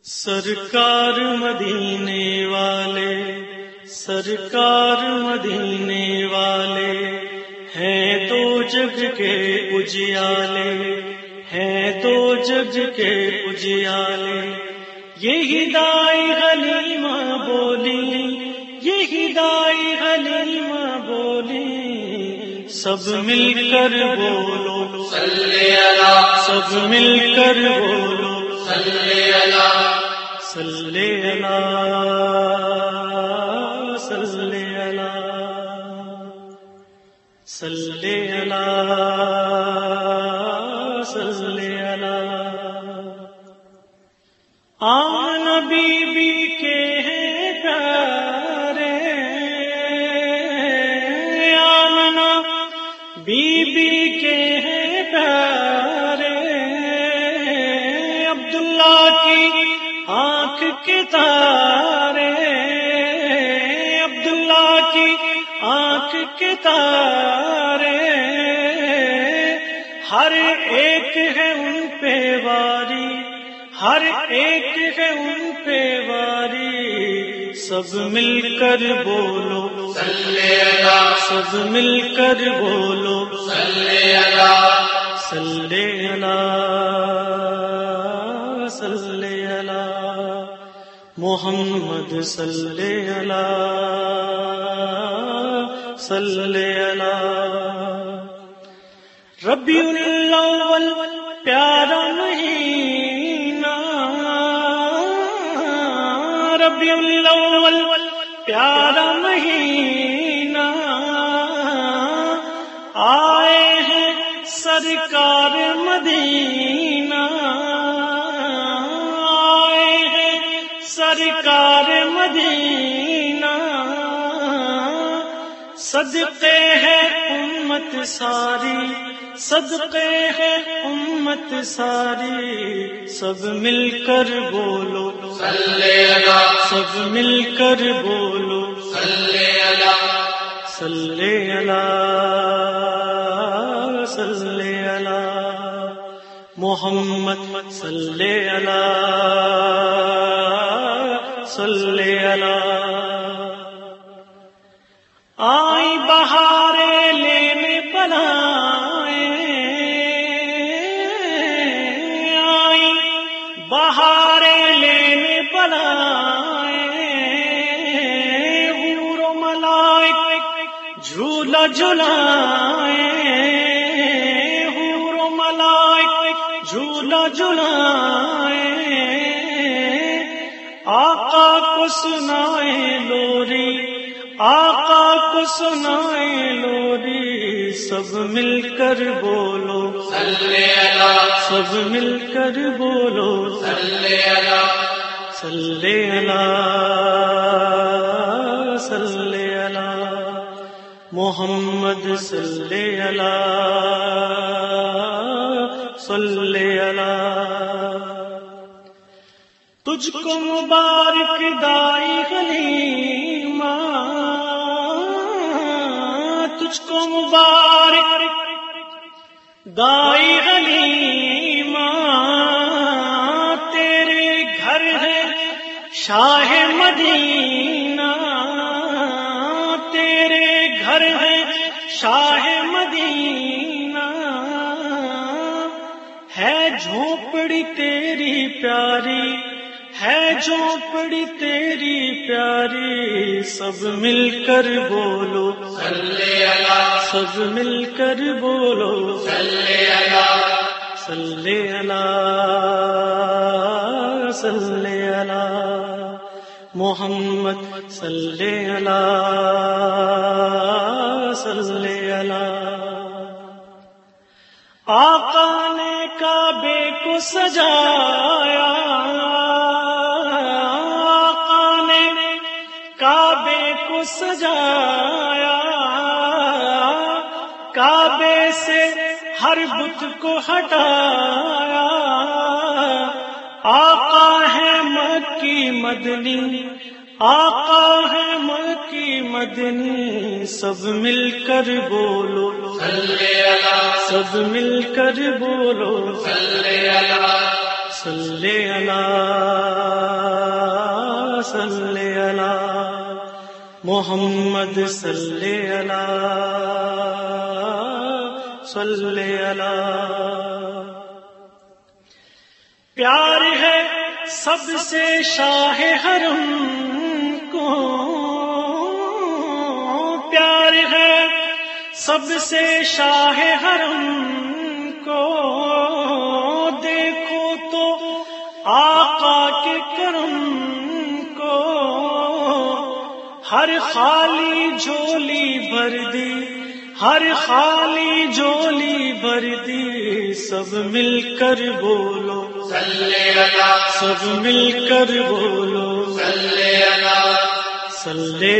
سرکار مدینے والے، سرکار مدینے والے ہیں تو جگ کے اجیالے، ہیں تو جگ کے اجیالے۔ یہی دائی حلیمہ بولی، یہی دائی حلیمہ بولی، سب مل کر بولو صلی اللہ، سب مل کر بولو صلی اللہ، صلی اللہ، صلی اللہ، صلی اللہ، صلی اللہ۔ آمنہ بی بی کے ہیں پیارے، آمنہ بی بی کے ہیں پیارے، عبداللہ کی آنکھ کے تارے، عبداللہ کی آنکھ کے تارے، ہر ایک ہے ان پہ واری، ہر ایک ہے ان پہ واری، سب مل کر بولو صلی اللہ، سب مل کر بولو صلی اللہ، صلی اللہ، صلی اللہ، محمد صلی اللہ، صلی اللہ۔ ربیع الاول پیارا مہینہ، ربیع الاول پیارا مہینہ، آئے ہیں سرکار مدینہ، آئے ہیں سرکار مدینہ، صدقے ہے امت ساری، صدقے ہے امت ساری، سب مل کر بولو صلی اللہ، سب مل کر بولو صلی اللہ، صلی اللہ، صلی اللہ، محمد صلی اللہ، صلی اللہ۔ آئی بہارے لینے پلائیں، آئی بہارے لینے پلائیں، حور و ملائک جھولا جھلائیں، حور و ملائک جھولا جھلائیں، آقا کو سنائیں لوری، آقا کو سنائیں لوری، سب مل کر بولو صلی اللہ، سب مل کر بولو صلی اللہ، صلی اللہ، صلی اللہ، محمد صلی اللہ، صلی اللہ۔ تجھ کو مبارک دائی حلیمہ، تجھ کو مبارک دائی حلیمہ، تیرے گھر ہے شاہ مدینہ، تیرے گھر ہے شاہ مدینہ، ہے جھونپڑی تیری پیاری، ہے جھونپڑی تیری پیاری، سب مل کر بولو صلی اللہ، سب مل کر بولو صلی اللہ، صلی اللہ، صلی اللہ، محمد صلی اللہ، صلی اللہ۔ آقا نے کعبے کو سجایا، کعبے کو سجایا، کعبے سے ہر بت کو ہٹایا، آقا ہے مکی مدنی، آقا ہے مکی مدنی، سب مل کر بولو صلی اللہ، سب مل کر بولو صلی اللہ، صلی اللہ، محمد صلی اللہ پیار ہے سب سے شاہ حرم کو، پیار ہے سب سے شاہ حرم کو، دیکھو تو آقا کے کرم کو، ہر خالی جھولی بھر دی، ہر خالی جھولی بھر دی، سب مل کر بولو صلی اللہ، سب مل کر بولو صلی اللہ، صلی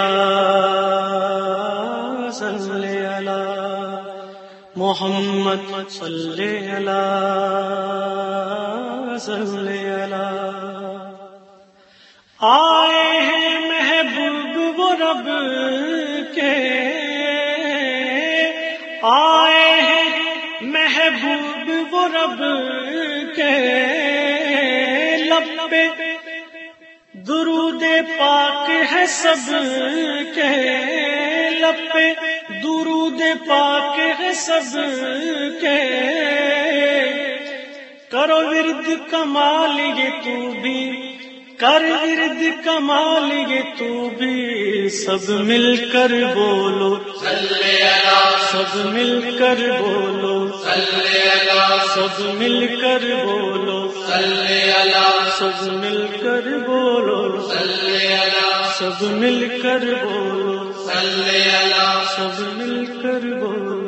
اللہ، صلی اللہ، محمد صلی اللہ، صلی اللہ۔ آئے ہیں محبوب وہ رب کے، آئے ہیں محبوب وہ رب کے، لب پہ درود پاک ہے سب کے، لب پہ درود پاک ہے سب کے، کرو ورد کمال یہ تو بھی، کر ورد کمال یہ تو بھی، سب مل کر بولو صلی اللہ، سب مل کر بولو صلی اللہ، سب مل کر بولو صلی اللہ، سب مل کر بولو صلی اللہ، سب مل کر بولو صلی اللہ، سب مل کر بولو